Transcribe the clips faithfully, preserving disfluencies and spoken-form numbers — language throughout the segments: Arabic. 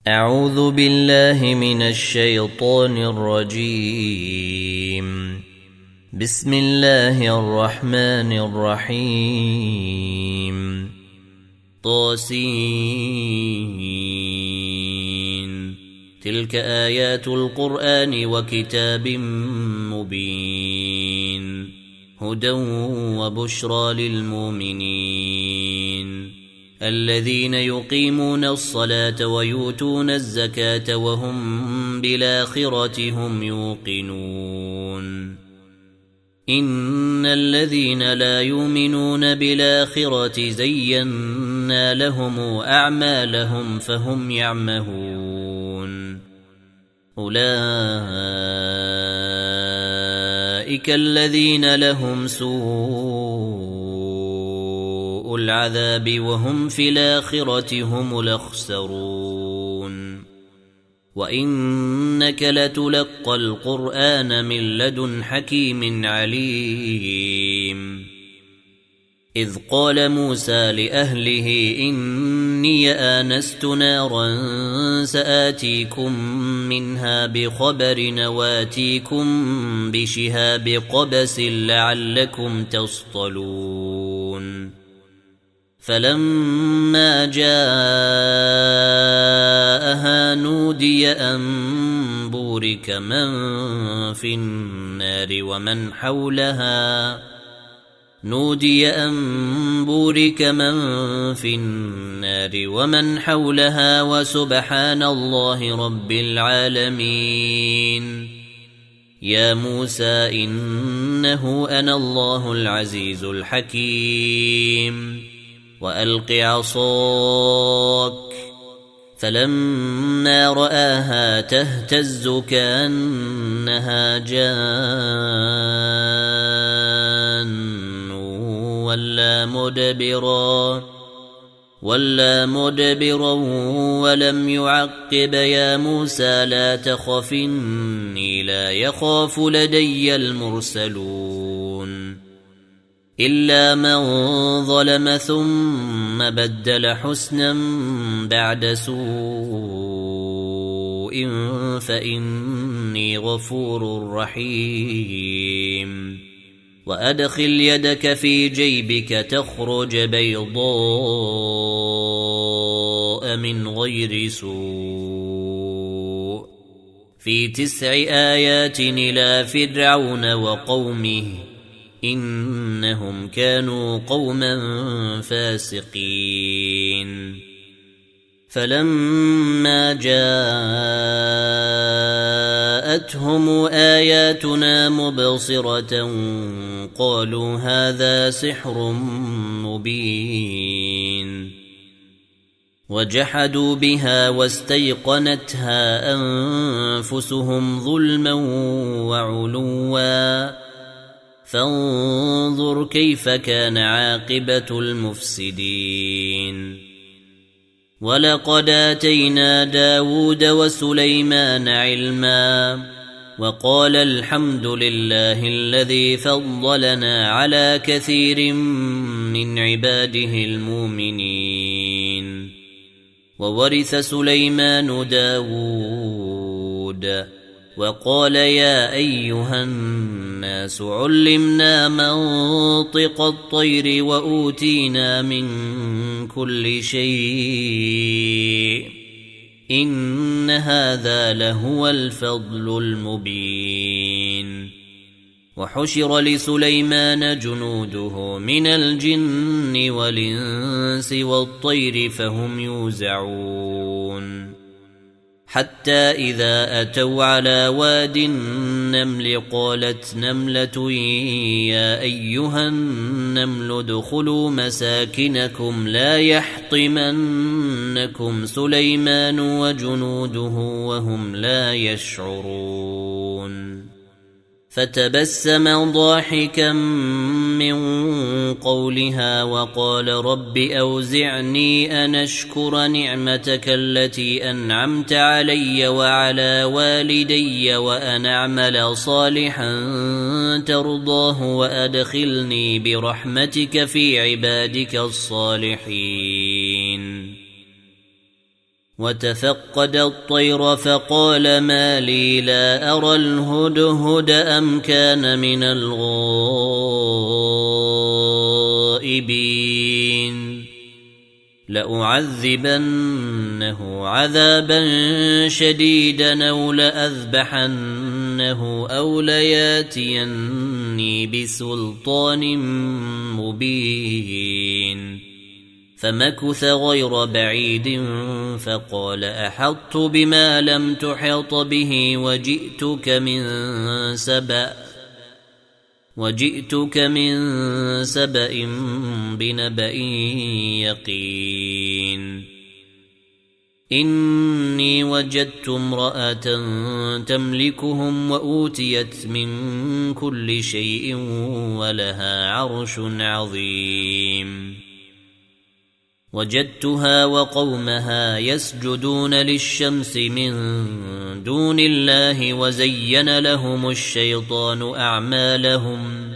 أعوذ بالله من الشيطان الرجيم. بسم الله الرحمن الرحيم. طاسين تلك آيات القرآن وكتاب مبين هدى وبشرى للمؤمنين الذين يقيمون الصلاة ويؤتون الزكاة وهم بالآخرة هم يوقنون. إن الذين لا يؤمنون بالآخرة زينا لهم أعمالهم فهم يعمهون. أولئك الذين لهم سوء العذاب وهم في الآخرة هم الأخسرون. وإنك لتلقى القرآن من لدن حكيم عليم. إذ قال موسى لأهله إني آنست نارا سآتيكم منها بخبر وآتيكم بشهاب قبس لعلكم تصطلون. فلما جاءها نودي أن بورك من في النار ومن حولها نودي أن بورك من في النار ومن حولها وسبحان الله رب العالمين. يا موسى إنه أنا الله العزيز الحكيم. وألق عصاك فلما رآها تهتز كأنها جان ولا مدبرا ولا مدبرا ولم يعقب. يا موسى لا تخف إني لا يخاف لدي المرسلون. إلا من ظلم ثم بدل حسنا بعد سوء فإني غفور رحيم. وأدخل يدك في جيبك تخرج بيضاء من غير سوء في تسع آيات إلى فرعون وقومه إنهم كانوا قوما فاسقين. فلما جاءتهم آياتنا مبصرة قالوا هذا سحر مبين. وجحدوا بها واستيقنتها أنفسهم ظلما وعلوا فانظر كيف كان عاقبة المفسدين. ولقد آتينا داود وسليمان علما وقال الحمد لله الذي فضلنا على كثير من عباده المؤمنين. وورث سليمان داود وقال يا أيها الناس علمنا منطق الطير وأوتينا من كل شيء إن هذا لهو الفضل المبين. وحشر لسليمان جنوده من الجن والإنس والطير فهم يوزعون. حتى إذا أتوا على واد النمل قالت نملة يا أيها النمل ادخلوا مساكنكم لا يحطمنكم سليمان وجنوده وهم لا يشعرون. فتبسم ضاحكا من قولها وقال رب أوزعني أن أشكر نعمتك التي أنعمت علي وعلى والدي وأن أعمل صالحا ترضاه وأدخلني برحمتك في عبادك الصالحين. وتفقد الطير فقال ما لي لا أرى الهدهد أم كان من الغائبين لأعذبنه عذابا شديدا أو لأذبحنه أو لياتيني بسلطان مبين فمكث غير بعيد فقال أحطت بما لم تحط به وجئتك من سبأ وجئتك من سبأ بنبأ يقين إني وجدت امرأة تملكهم وأوتيت من كل شيء ولها عرش عظيم وجدتها وقومها يسجدون للشمس من دون الله وزين لهم الشيطان أعمالهم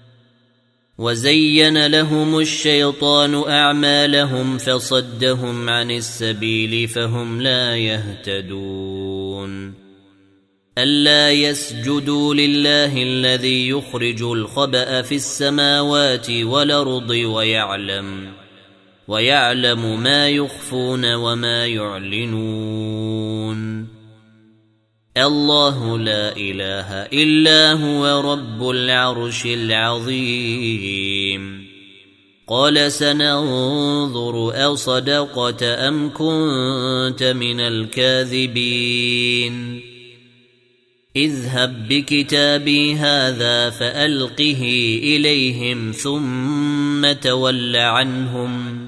وزين لهم الشيطان أعمالهم فصدهم عن السبيل فهم لا يهتدون ألا يسجدوا لله الذي يخرج الخبأ في السماوات والأرض ويعلم ويعلم ما يخفون وما يعلنون الله لا إله إلا هو رب العرش العظيم قال سننظر أصدقت أم كنت من الكاذبين اذهب بكتابي هذا فألقه إليهم ثم تول عنهم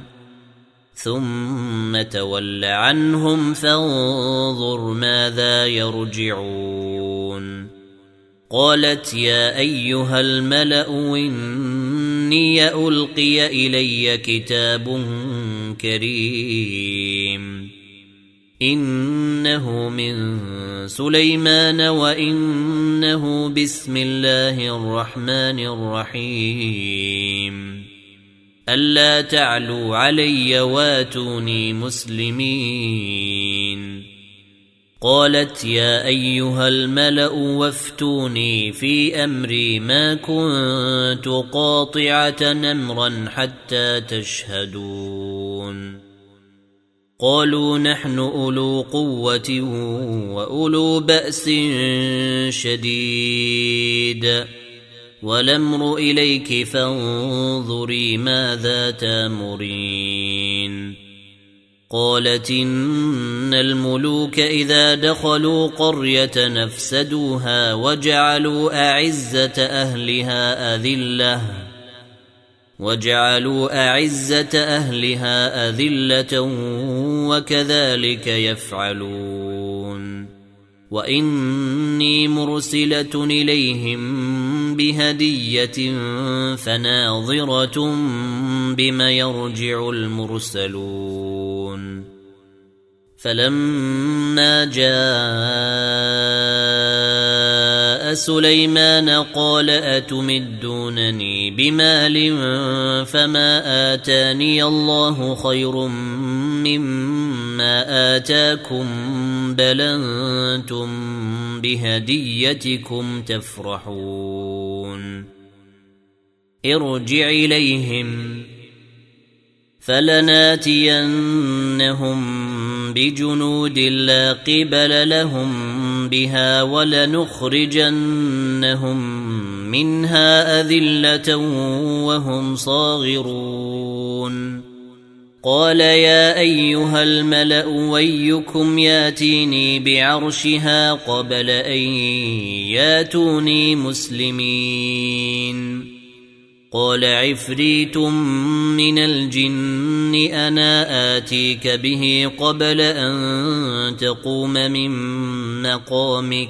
ثم تول عنهم فانظر ماذا يرجعون قالت يا أيها الملأ إني ألقي إلي كتاب كريم إنه من سليمان وإنه بسم الله الرحمن الرحيم ألا تعلوا علي واتوني مسلمين قالت يا أيها الملأ وافتوني في أمري ما كنت قاطعة أمرا حتى تشهدون قالوا نحن أولو قوة وأولو بأس شديد والأمر إليك فانظري ماذا تامرين قالت إن الملوك إذا دخلوا قرية نفسدوها وجعلوا أعزة أهلها أذلة وجعلوا أعزة أهلها أذلة وكذلك يفعلون وإني مرسلة إليهم بهدية فناظرة بما يرجع المرسلون فلما جاء سليمان قال أتمدونني بمال فما آتاني الله خير مما آتاكم بل أنتم بهديتكم تفرحون ارجع إليهم فلناتينهم بجنود لا قبل لهم بها ولنخرجنهم منها أذلة وهم صاغرون قال يا أيها الملأ ويكم ياتيني بعرشها قبل أن ياتوني مسلمين قال عفريت من الجن أنا آتيك به قبل أن تقوم من مقامك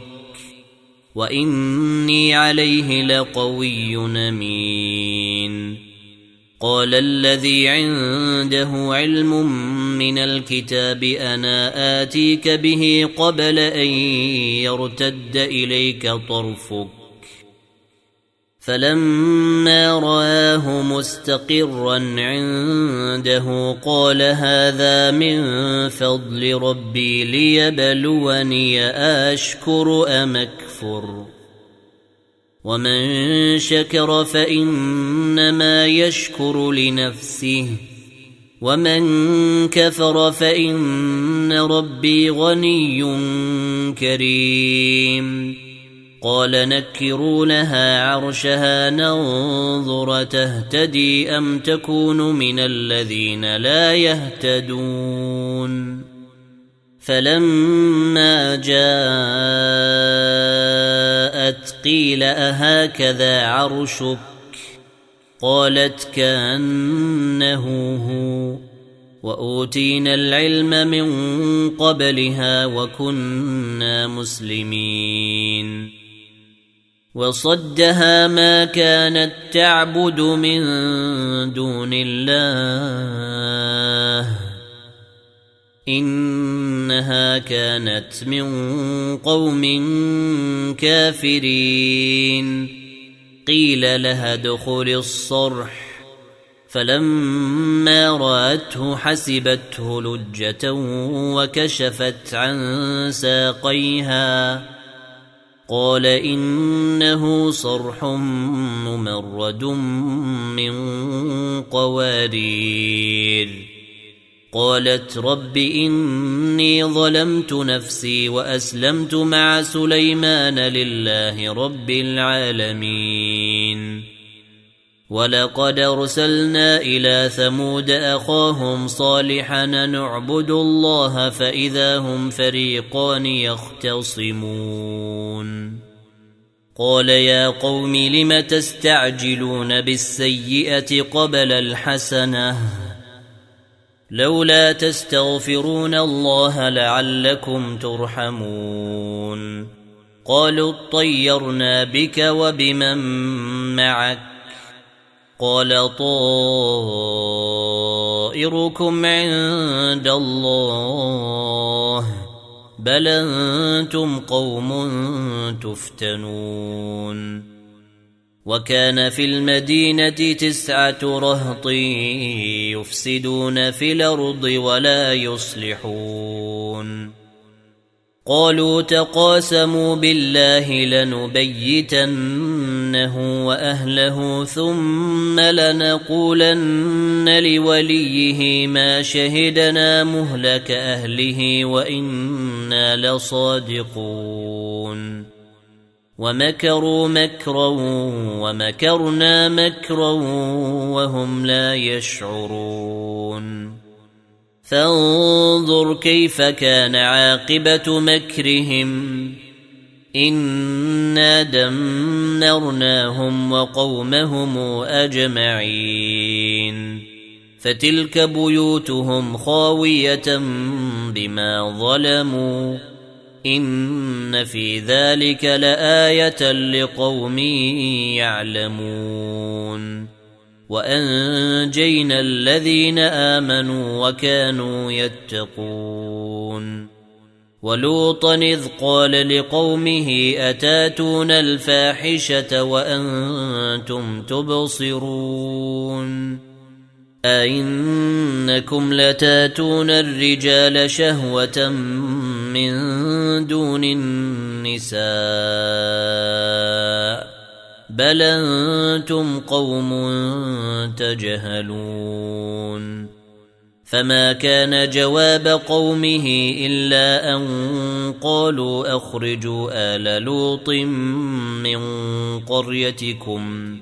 وإني عليه لقوي أمين قال الذي عنده علم من الكتاب أنا آتيك به قبل أن يرتد إليك طرفك فلما رآه مستقرا عنده قال هذا من فضل ربي ليبلوني أشكر أم أكفر ومن شكر فإنما يشكر لنفسه ومن كفر فإن ربي غني كريم قال نكروا لها عرشها ننظر تهتدي أم تكون من الذين لا يهتدون فلما جاءت قيل أهكذا عرشك قالت كأنه هو وأوتينا العلم من قبلها وكنا مسلمين وصدها ما كانت تعبد من دون الله إنها كانت من قوم كافرين قيل لها ادخل الصرح فلما رأته حسبته لجة وكشفت عن ساقيها قال إنه صرح ممرد من قوارير قالت رب إني ظلمت نفسي وأسلمت مع سليمان لله رب العالمين ولقد أرسلنا إلى ثمود أخاهم صالحا نعبد الله فإذا هم فريقان يختصمون قال يا قوم لم تستعجلون بالسيئة قبل الحسنة لولا تستغفرون الله لعلكم ترحمون قالوا اطيرنا بك وبمن معك قال طائركم عند الله بل أنتم قوم تفتنون وكان في المدينة تسعة رهط يفسدون في الأرض ولا يصلحون قالوا تقاسموا بالله لنبيتنه وأهله ثم لنقولن لوليه ما شهدنا مهلك أهله وإنا لصادقون ومكروا مكرا ومكرنا مكرا وهم لا يشعرون فانظر كيف كان عاقبة مكرهم إنا دمرناهم وقومهم أجمعين فتلك بيوتهم خاوية بما ظلموا إن في ذلك لآية لقوم يعلمون وأنجينا الذين آمنوا وكانوا يتقون ولوطا إذ قال لقومه أتاتون الفاحشة وأنتم تبصرون أئنكم لتاتون الرجال شهوة من دون النساء بل أنتم قوم تجهلون فما كان جواب قومه إلا أن قالوا أخرجوا آل لوط من قريتكم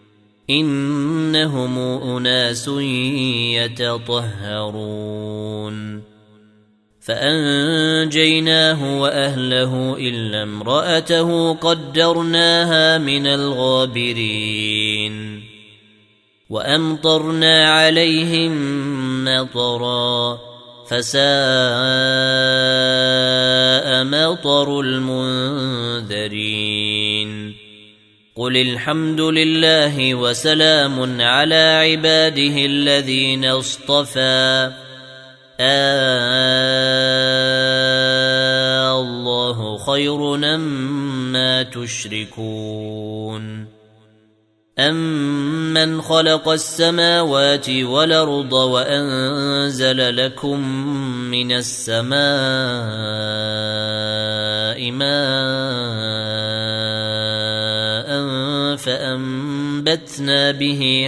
إنهم أناس يتطهرون فأنجيناه وأهله إلا امرأته قدرناها من الغابرين وأمطرنا عليهم مطرا فساء مطر المنذرين قل الحمد لله وسلام على عباده الذين اصطفى آه الله خير مما تشركون أَمَّنْ خَلَقَ السَّمَاوَاتِ وَالْأَرْضَ وَأَنزَلَ لَكُم مِّنَ السَّمَاءِ مَاءً فَأَنبَتْنَا بِهِ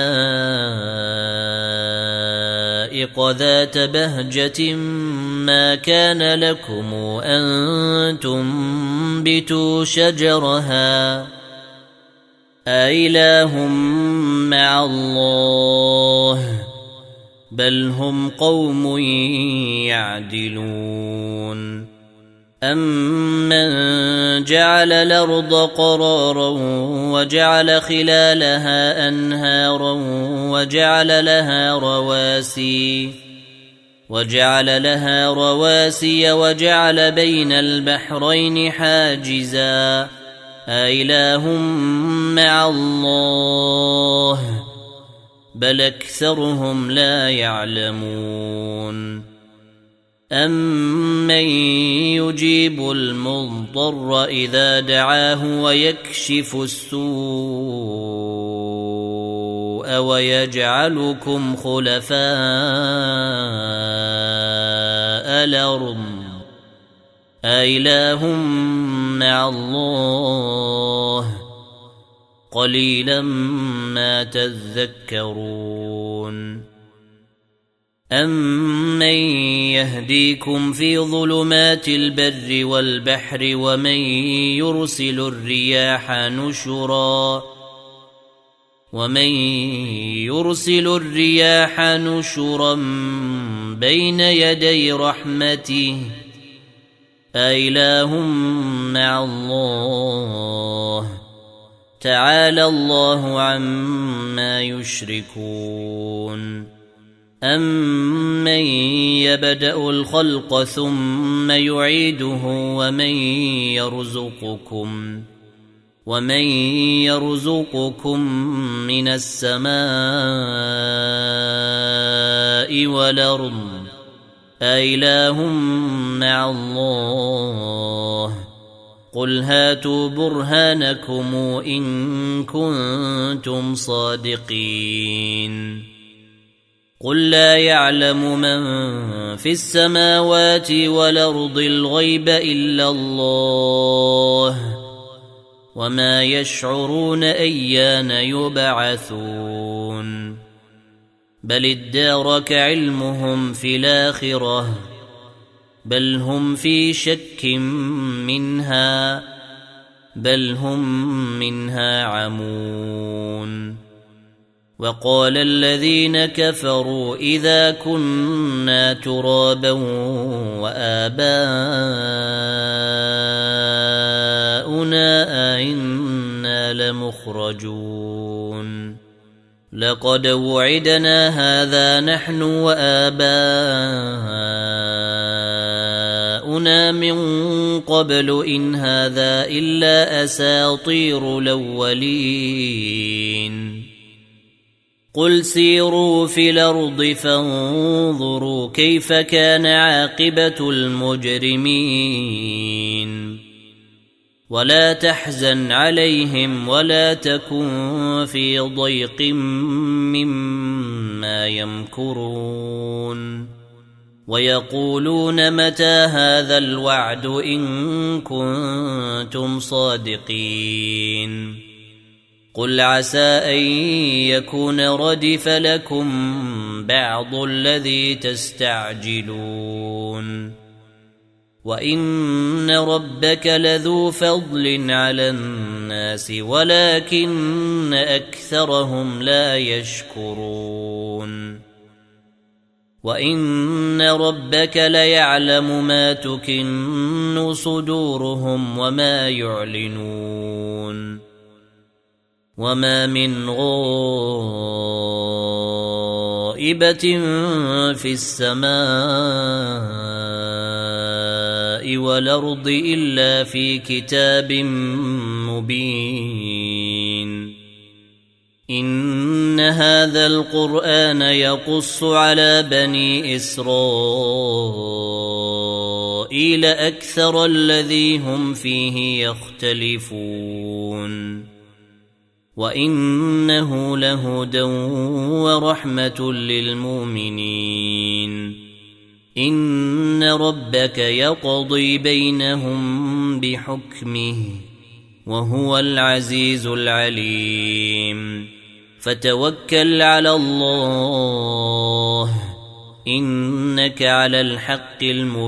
حَدَائِقَ ذَاتَ بَهْجَةٍ مَا كَانَ لَكُمْ أَن تُنبِتُوا شَجَرَهَا أَإِلَٰهٌ مَّعَ اللَّهِ بَلْ هُمْ قَوْمٌ يَعْدِلُونَ أَمَّن جَعَلَ الْأَرْضَ قَرَارًا وَجَعَلَ خِلَالَهَا أَنْهَارًا وَجَعَلَ لَهَا رَوَاسِيَ وَجَعَلَ لَهَا رَوَاسِيَ وَجَعَلَ بَيْنَ الْبَحْرَيْنِ حَاجِزًا أَإِلَٰهٌ مَّعَ اللَّهِ بَلْ أَكْثَرُهُمْ لَا يَعْلَمُونَ أَمَّن يُجِيبُ الْمُضْطَرَّ إِذَا دَعَاهُ وَيَكْشِفُ السُّوءَ وَيَجْعَلُكُمْ خُلَفَاءَ الْأَرْضِ أَإِلَٰهٌ مَّعَ اللَّهِ قَلِيلًا مَّا تَذَكَّرُونَ أَمَّن يَهْدِيكُمْ فِي ظُلُمَاتِ الْبَرِّ وَالْبَحْرِ وَمَن يُرْسِلُ الرِّيَاحَ نُشُرًا وَمَن يُرْسِلُ الرِّيَاحَ نُشُرًا بَيْنَ يَدَيْ رَحْمَتِهِ أَإِلَٰهٌ مَّعَ اللَّهِ تَعَالَى اللَّهُ عَمَّا يُشْرِكُونَ أَمَّن يَبْدَأُ الْخَلْقَ ثُمَّ يُعِيدُهُ وَمَن يَرْزُقُكُم وَمَن يَرْزُقُكُم مِّنَ السَّمَاءِ وَالْأَرْضِ أَإِلَٰهٌ مَّعَ اللَّهِ قُلْ هَاتُوا بُرْهَانَكُمْ إِن كُنتُمْ صَادِقِينَ قُل لَّا يَعْلَمُ مَن فِي السَّمَاوَاتِ وَالْأَرْضِ الْغَيْبَ إِلَّا اللَّهُ وَمَا يَشْعُرُونَ أَيَّانَ يُبْعَثُونَ بَلِ ادَّارَكَ عِلْمُهُمْ فِي الْآخِرَةِ بَلْ هُمْ فِي شَكٍّ مِّنْهَا بَلْ هُمْ مِنْهَا عَمُونَ وَقَالَ الَّذِينَ كَفَرُوا إِذَا كُنَّا تُرَابًا وَآبَاؤُنَا أَإِنَّا لَمُخْرَجُونَ لَقَدْ وُعِدْنَا هَذَا نَحْنُ وَآبَاؤُنَا مِن قَبْلُ إِنْ هَذَا إِلَّا أَسَاطِيرُ الْأَوَّلِينَ قُلْ سِيرُوا فِي الْأَرْضِ فَانظُرُوا كَيْفَ كَانَ عَاقِبَةُ الْمُجْرِمِينَ وَلَا تَحْزَنْ عَلَيْهِمْ وَلَا تَكُنْ فِي ضَيْقٍ مِّمَّا يَمْكُرُونَ وَيَقُولُونَ مَتَى هَذَا الْوَعْدُ إِن كُنتُمْ صَادِقِينَ قُلْ عَسَىٰ أَن يَكُونَ رَدِفَ لَكُم بَعْضُ الَّذِي تَسْتَعْجِلُونَ وَإِنَّ رَبَّكَ لَذُو فَضْلٍ عَلَى النَّاسِ وَلَكِنَّ أَكْثَرَهُمْ لَا يَشْكُرُونَ وَإِنَّ رَبَّكَ لَيَعْلَمُ مَا تُكِنُّ صُدُورُهُمْ وَمَا يُعْلِنُونَ وَمَا مِنْ غَائِبَةٍ فِي السَّمَاءِ وَالْأَرْضِ إِلَّا فِي كِتَابٍ مُبِينٍ إِنَّ هَذَا الْقُرْآنَ يَقُصُّ عَلَى بَنِي إِسْرَائِيلَ أَكْثَرَ الَّذِي هُمْ فِيهِ يَخْتَلِفُونَ وإنه لهدى ورحمة للمؤمنين إن ربك يقضي بينهم بحكمه وهو العزيز العليم فتوكل على الله إنك على الحق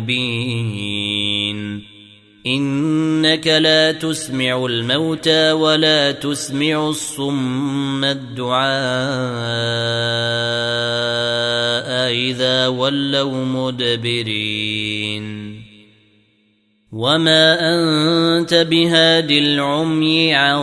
المبين إنك لا تسمع الموتى ولا تسمع الصم الدعاء إذا ولوا مدبرين وما أنت بهاد العمي عن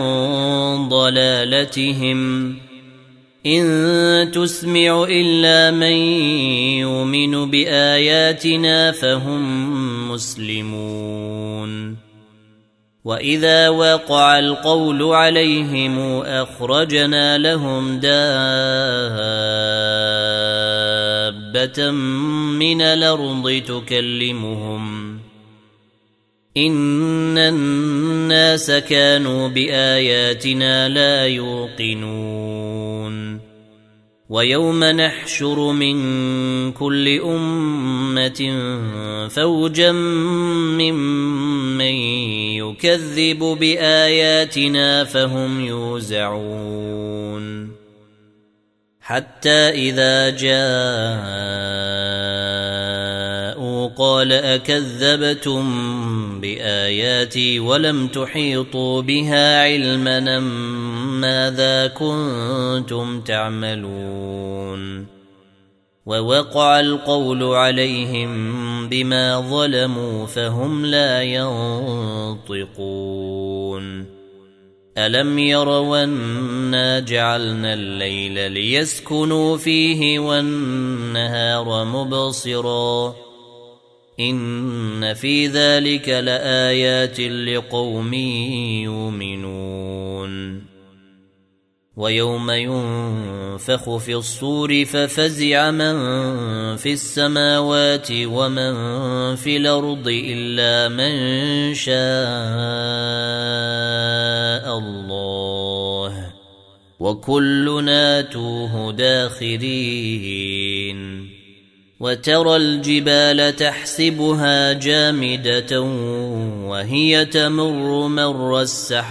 ضلالتهم إن تسمع إلا من يؤمن بآياتنا فهم مسلمون وإذا وقع القول عليهم أخرجنا لهم دابة من الأرض تكلمهم إن الناس كانوا بآياتنا لا يوقنون ويوم نحشر من كل أمة فوجا ممن يكذب بآياتنا فهم يوزعون حتى إذا جاءوا قال أكذبتم بآياتي ولم تحيطوا بها علما ماذا كنتم تعملون ووقع القول عليهم بما ظلموا فهم لا ينطقون ألم يروا أنا جعلنا الليل ليسكنوا فيه والنهار مبصرا إن في ذلك لآيات لقوم يؤمنون ويوم ينفخ في الصور ففزع من في السماوات ومن في الأرض إلا من شاء الله وكلنا توه داخرين وترى الجبال تحسبها جامدة وهي تمر مر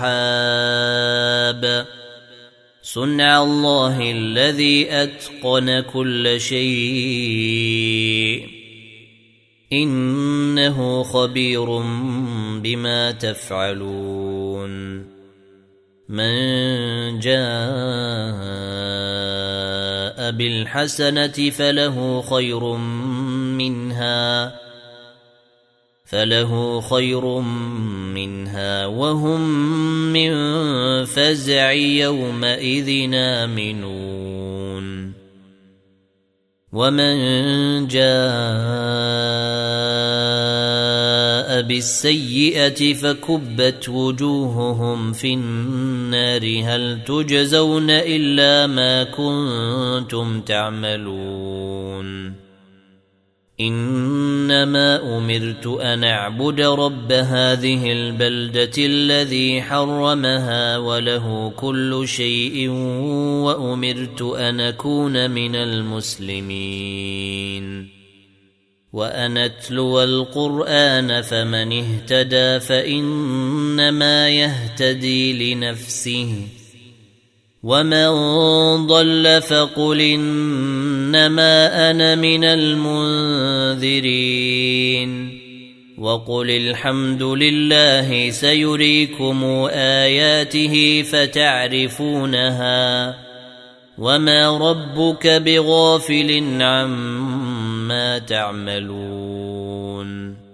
السحاب صنع الله الذي أتقن كل شيء إنه خبير بما تفعلون من جاء بالحسنة فله خير منها فله خير منها وهم من فزع يومئذ آمنون ومن جاء بالسيئة فكبت وجوههم في النار هل تجزون إلا ما كنتم تعملون إنما أمرت أن أعبد رب هذه البلدة الذي حرمها وله كل شيء وأمرت أن أكون من المسلمين وأن أتلو القرآن فمن اهتدى فإنما يهتدي لنفسه ومن ضل فقل إنما أنا من المنذرين وقل الحمد لله سيريكم آياته فتعرفونها وما ربك بغافل عما تعملون